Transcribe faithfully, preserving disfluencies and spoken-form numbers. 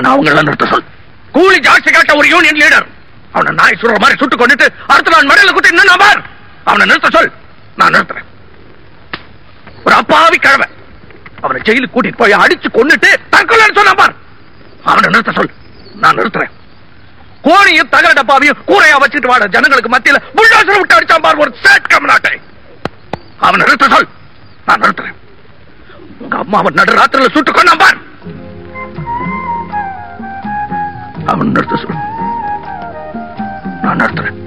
அவன் அவங்கள நிறுத்த சொல். கூலி ஜாஸ்தி கேட்ட ஒரு யூனியன் லீடர் அவனை நாய் சுடுற மாதிரி சுட்டு கொண்டுட்டு அடுத்த நாள் மடையில குத்தி நின்று பார். அவனை நிறுத்த சொல். நான் நிறுத்துறேன். ஒரு அப்பாவி கிழமை அவனை ஜெயிலுக்கு கூட்டிட்டு போய் அடிச்சு கொண்டுட்டு தற்கொலை சொன்ன பார். அவனை நிறுத்த சொல். நான் நிறுத்துறேன். கோணியும் தகர டப்பாவையும் கூரையா வச்சுட்டு வாட ஜனங்களுக்கு மத்தியில புல்டோசர் விட்டு அடிச்சான் பார் ஒரு சேட் கம்நாட்டை. அவனை நிறுத்த சொல். நான் நிறுத்துறேன். உங்க அம்மாவை நடுராத்திரில சுட்டு கொண்டான் பார். அவன் நிறுத்த சொல். நான் நிறுத்துறேன்.